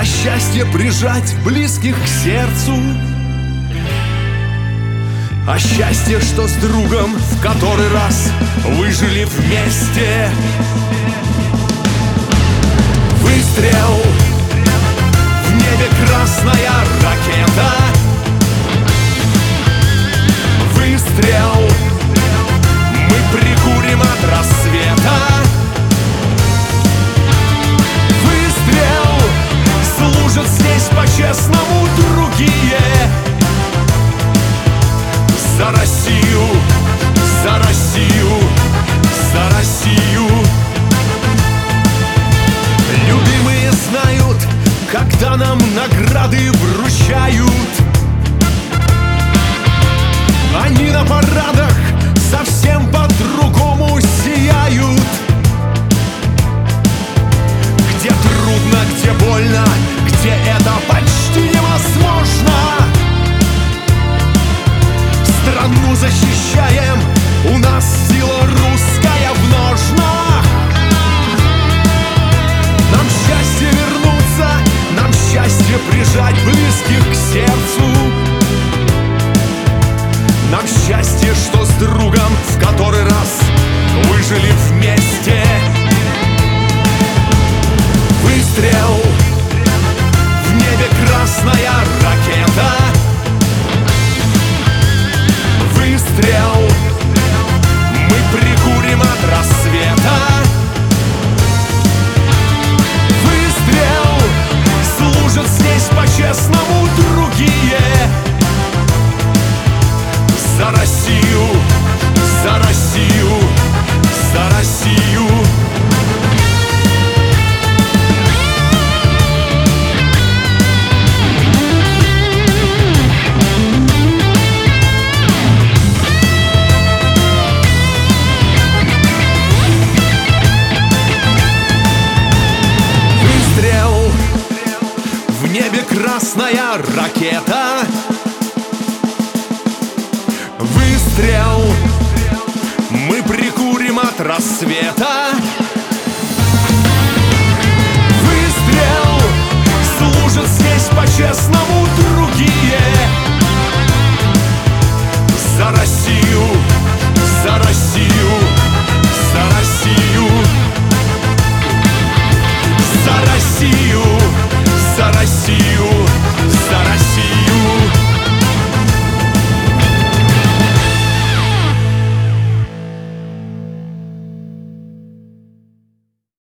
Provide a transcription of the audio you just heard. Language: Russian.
А счастье прижать близких к сердцу. А счастье, что с другом в который раз выжили вместе. Выстрел, в небе красная ракета. Выстрел, мы прикурим от рассвета. Выстрел, служат здесь по-честному другие. За Россию, за Россию, за Россию. Любимые знают, когда нам награды вручают. Они на парадах совсем по-другому сияют. Где трудно, где больно, где это почти невозможно. Страну защищаем, у нас сила русская в ножнах. Нам счастье вернуться, нам счастье прижать близких к сердцу. Нам счастье, что с другом в который раз выжили вместе. Выстрел, в небе красная ракета. Выстрел, мы прикурим от рассвета. Выстрел, служат здесь по-честному другие. За Россию, за Россию, за Россию. Выстрел, в небе красная ракета. Выстрел, мы прикурим от рассвета. Выстрел, служат здесь по-честному другие.